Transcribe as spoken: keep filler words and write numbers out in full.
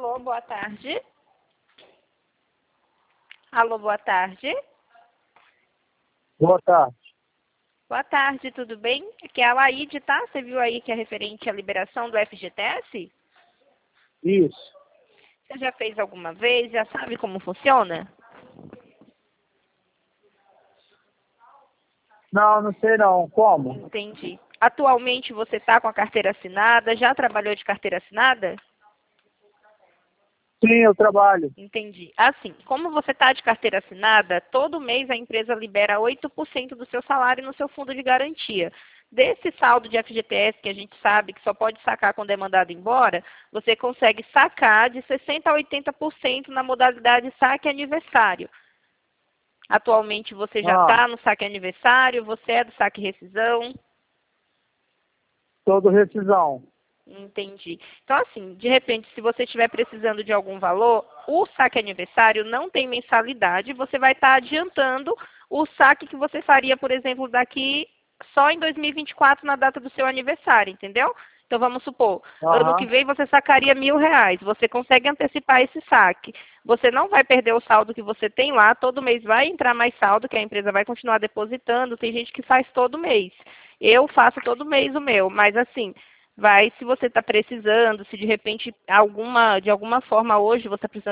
Alô, boa tarde. Alô, boa tarde. Boa tarde. Boa tarde, tudo bem? Aqui é a Laide, tá? Você viu aí que é referente à liberação do F G T S? Isso. Você já fez alguma vez? Já sabe como funciona? Não, não sei não. Como? Entendi. Atualmente você está com a carteira assinada? Já trabalhou de carteira assinada? Sim, eu trabalho. Entendi. Assim, como você está de carteira assinada, todo mês a empresa libera oito por cento do seu salário no seu fundo de garantia. Desse saldo de F G T S, que a gente sabe que só pode sacar quando é mandado embora, você consegue sacar de sessenta por cento a oitenta por cento na modalidade saque aniversário. Atualmente você já Ah, está no saque aniversário, você é do saque rescisão. todo rescisão. Entendi. Então, assim, de repente, se você estiver precisando de algum valor, o saque aniversário não tem mensalidade, você vai estar adiantando o saque que você faria, por exemplo, daqui só em dois mil e vinte e quatro, na data do seu aniversário, entendeu? Então, vamos supor, ano que Aham. vem você sacaria mil reais, você consegue antecipar esse saque. Você não vai perder o saldo que você tem lá, todo mês vai entrar mais saldo, que a empresa vai continuar depositando, tem gente que faz todo mês. Eu faço todo mês o meu, mas assim, vai, se você está precisando, se de repente alguma, de alguma forma hoje você está precisando